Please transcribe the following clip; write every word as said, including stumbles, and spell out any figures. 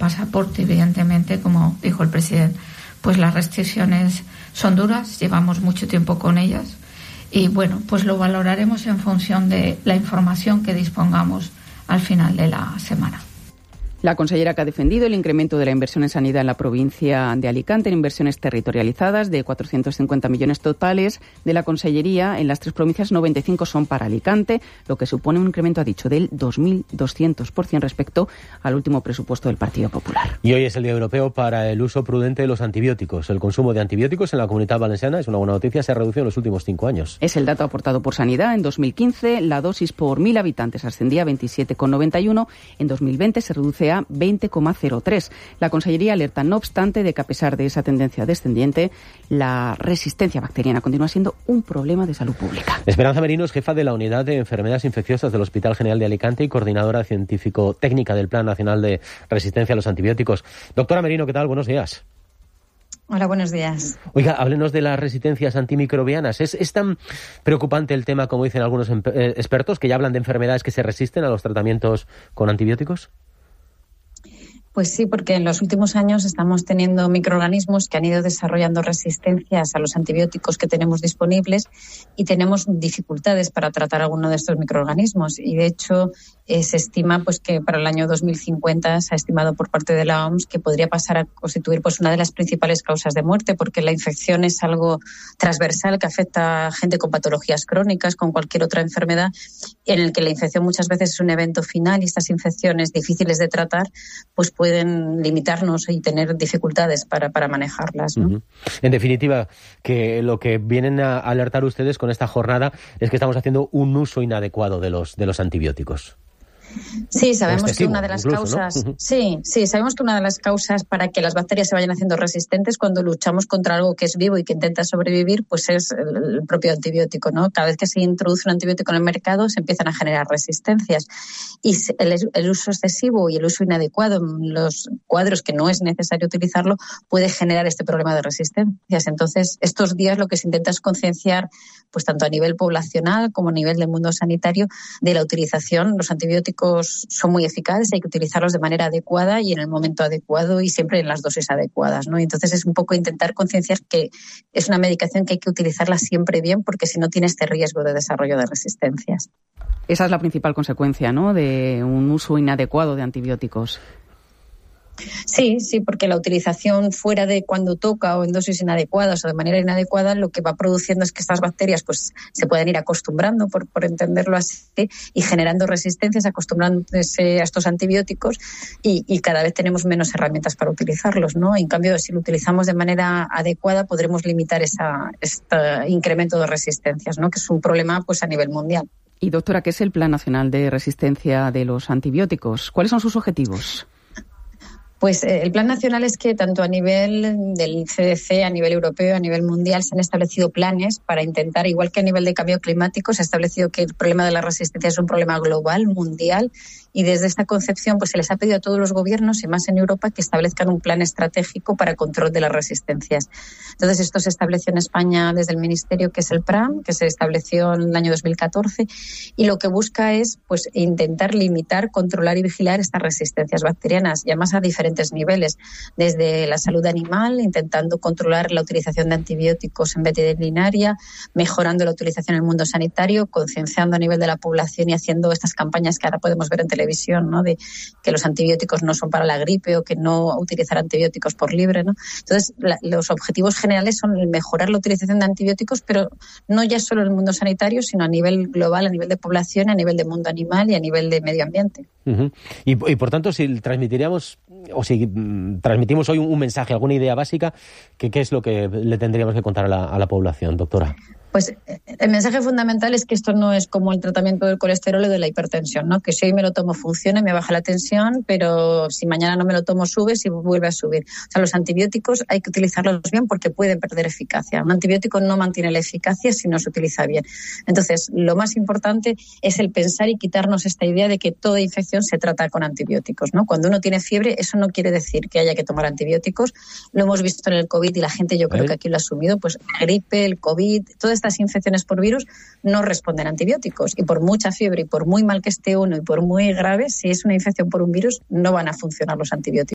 pasaporte, evidentemente, como dijo el presidente, pues las restricciones son duras, llevamos mucho tiempo con ellas y bueno, pues lo valoraremos en función de la información que dispongamos al final de la semana. La consellera que ha defendido el incremento de la inversión en sanidad en la provincia de Alicante, en inversiones territorializadas de cuatrocientos cincuenta millones totales de la consellería. En las tres provincias, noventa y cinco son para Alicante, lo que supone un incremento, ha dicho, del dos mil doscientos por ciento respecto al último presupuesto del Partido Popular. Y hoy es el Día Europeo para el uso prudente de los antibióticos. El consumo de antibióticos en la Comunidad Valenciana, es una buena noticia, se ha reducido en los últimos cinco años. Es el dato aportado por Sanidad. En dos mil quince, la dosis por mil habitantes ascendía a veintisiete coma noventa y uno. En dos mil veinte se reduce a veinte coma cero tres. La Consellería alerta, no obstante, de que a pesar de esa tendencia descendiente, la resistencia bacteriana continúa siendo un problema de salud pública. Esperanza Merino es jefa de la Unidad de Enfermedades Infecciosas del Hospital General de Alicante y coordinadora científico-técnica del Plan Nacional de Resistencia a los Antibióticos. Doctora Merino, ¿qué tal? Buenos días. Hola, buenos días. Oiga, háblenos de las resistencias antimicrobianas. ¿Es, es tan preocupante el tema, como dicen algunos em- eh, expertos, que ya hablan de enfermedades que se resisten a los tratamientos con antibióticos? Pues sí, porque en los últimos años estamos teniendo microorganismos que han ido desarrollando resistencias a los antibióticos que tenemos disponibles y tenemos dificultades para tratar alguno de estos microorganismos. Y de hecho, eh, se estima pues que para el año dos mil cincuenta se ha estimado por parte de la O M S que podría pasar a constituir pues una de las principales causas de muerte, porque la infección es algo transversal que afecta a gente con patologías crónicas, con cualquier otra enfermedad, en el que la infección muchas veces es un evento final y estas infecciones difíciles de tratar pues pueden limitarnos y tener dificultades para, para manejarlas, ¿no? Uh-huh. En definitiva, que lo que vienen a alertar ustedes con esta jornada es que estamos haciendo un uso inadecuado de los, de los antibióticos. Sí, sabemos excesivo, que una de las incluso, causas, ¿no? sí, sí, sabemos que una de las causas para que las bacterias se vayan haciendo resistentes cuando luchamos contra algo que es vivo y que intenta sobrevivir, pues es el, el propio antibiótico, ¿no? Cada vez que se introduce un antibiótico en el mercado se empiezan a generar resistencias y el, el uso excesivo y el uso inadecuado en los cuadros que no es necesario utilizarlo puede generar este problema de resistencias. Entonces, estos días lo que se intenta es concienciar, pues tanto a nivel poblacional como a nivel del mundo sanitario, de la utilización. Los antibióticos son muy eficaces, hay que utilizarlos de manera adecuada y en el momento adecuado y siempre en las dosis adecuadas, ¿no? Entonces es un poco intentar concienciar que es una medicación que hay que utilizarla siempre bien porque si no tiene este riesgo de desarrollo de resistencias. Esa es la principal consecuencia, ¿no?, de un uso inadecuado de antibióticos. Sí, sí, porque la utilización fuera de cuando toca o en dosis inadecuadas o de manera inadecuada lo que va produciendo es que estas bacterias pues se pueden ir acostumbrando, por, por entenderlo así, y generando resistencias, acostumbrándose a estos antibióticos y, y cada vez tenemos menos herramientas para utilizarlos, ¿no? En cambio, si lo utilizamos de manera adecuada podremos limitar esa, este incremento de resistencias, ¿no?, que es un problema pues a nivel mundial. Y doctora, ¿qué es el Plan Nacional de Resistencia de los Antibióticos? ¿Cuáles son sus objetivos? Pues eh, el Plan Nacional es que tanto a nivel del C D C, a nivel europeo, a nivel mundial, se han establecido planes para intentar, igual que a nivel de cambio climático, se ha establecido que el problema de la resistencia es un problema global, mundial, y desde esta concepción pues se les ha pedido a todos los gobiernos, y más en Europa, que establezcan un plan estratégico para control de las resistencias. Entonces, esto se estableció en España desde el Ministerio, que es el P R A M, que se estableció en el año dos mil catorce, y lo que busca es pues intentar limitar, controlar y vigilar estas resistencias bacterianas, y además a diferentes niveles, desde la salud animal, intentando controlar la utilización de antibióticos en veterinaria, mejorando la utilización en el mundo sanitario, concienciando a nivel de la población y haciendo estas campañas que ahora podemos ver en televisión, ¿no?, de que los antibióticos no son para la gripe o que no utilizar antibióticos por libre, ¿no? Entonces, la, los objetivos generales son el mejorar la utilización de antibióticos, pero no ya solo en el mundo sanitario, sino a nivel global, a nivel de población, a nivel de mundo animal y a nivel de medio ambiente. Uh-huh. Y, y por tanto, si transmitiríamos o si mm, transmitimos hoy un, un mensaje, alguna idea básica, ¿qué, qué es lo que le tendríamos que contar a la, a la población, doctora? Pues el mensaje fundamental es que esto no es como el tratamiento del colesterol o de la hipertensión, ¿no? Que si hoy me lo tomo funciona y me baja la tensión, pero si mañana no me lo tomo sube, si vuelve a subir. O sea, los antibióticos hay que utilizarlos bien porque pueden perder eficacia. Un antibiótico no mantiene la eficacia si no se utiliza bien. Entonces, lo más importante es el pensar y quitarnos esta idea de que toda infección se trata con antibióticos, ¿no? Cuando uno tiene fiebre, eso no quiere decir que haya que tomar antibióticos. Lo hemos visto en el COVID y la gente, yo creo que aquí lo ha asumido, pues la gripe, el COVID, todas estas infecciones por virus no responden a antibióticos, y por mucha fiebre y por muy mal que esté uno y por muy grave, si es una infección por un virus, no van a funcionar los antibióticos.